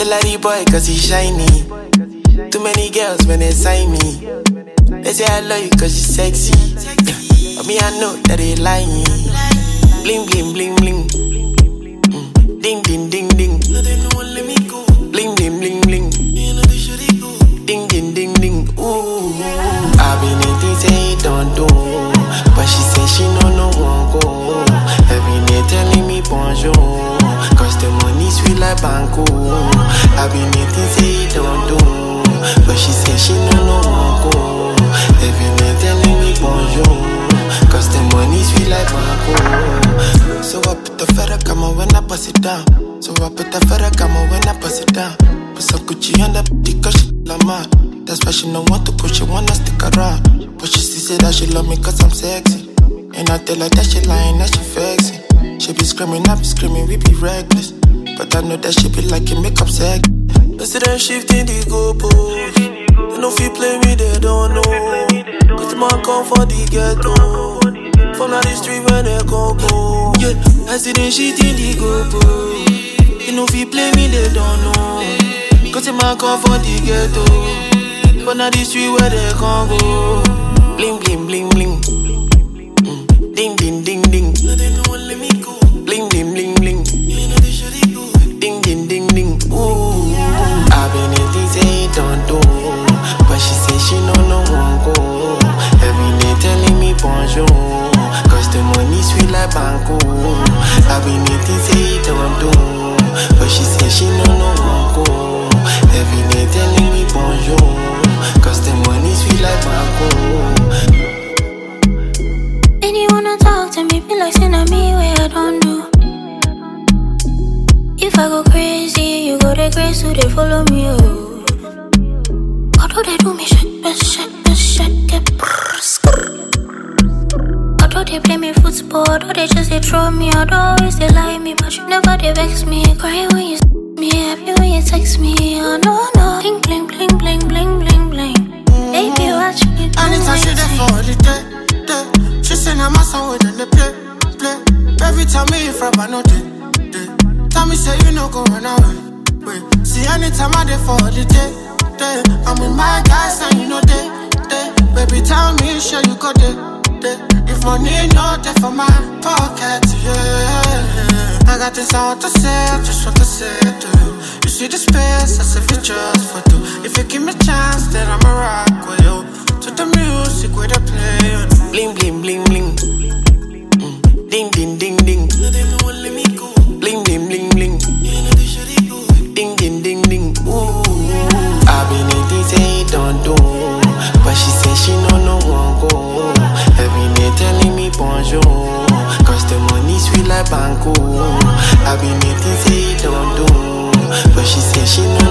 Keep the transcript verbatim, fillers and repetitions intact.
like the boy cause he shiny. Too many girls when they sign me. They say I love you cause you sexy. Yeah. But me I know that they lying. Bling bling bling bling. Mm. Ding ding ding ding. Bling bling bling bling. Ding ding ding ding. Ooh. I been anything say don't do, but she say she no no won't go. Every day telling me bonjour, cause the money sweet like banco. I been anything say don't do, but she say she no no won't go. Every day telling me bonjour, cause the money sweet like banco. So I put the feather come when I bust it down. So I put the feather come when I bust it down. Put some Gucci on the booty cause she la mad. That's why she don't want to push, she wanna stick around. But she still say that she love me cause I'm sexy. And I tell her that she lying, that she vexing. She be screaming, I be screaming, we be reckless. But I know that she be like it, make up sex. Instead of shifting the goalposts, they no feel play me, they don't know. Cause the man come for the ghetto. From the street where they go go. Yeah, I see them shifting the goalposts. They no feel play me, they don't know. Cause the man come for the ghetto. From the street where they go go. Bling bling bling bling. Mm. Ding ding ding ding. Bling bling bling bling. Ding ding ding ding. Ooh. I been anything say don't do, but she say she no no won't go. Every day telling me bonjour, cause the money sweet like banco. I been anything say don't do, but she say she no no won't go. Every day telling me bonjour, cause the money sweet like banco. And you wanna talk to me, be like saying to me where I don't do. If I go crazy, you go the grace, so they follow me, oh. Although they do me shake, but shake, but shake it. Although they play me football, although they just they throw me, although always they lie me, but you never they vex me. Cry when you me, happy when you text me, oh no no. Bling bling bling bling bling bling bling. Baby watch me do anytime she there for the day, day. She say I'm a song with the play, play. Every time me in front, I know day, day. Tell me say you no go run away. Wait, see anytime I there for the day, day. I'm with my guys and you know day, day. Baby tell me sure you go day, day. If money not there for my pocket, yeah. I got this I want to say, I just want to say to you. You see the space, I say it's just for two. If you give me a chance, then I'ma rock with you. To the music where they play. Bling bling bling bling. Mm. Ding ding ding ding. Bling bling bling bling. Ding ding ding ding. Ooh. I been anything say don't do, but she say she no no won't go. Every day telling me bonjour, cause the money sweet like banco. I been anything say don't do, but she say she no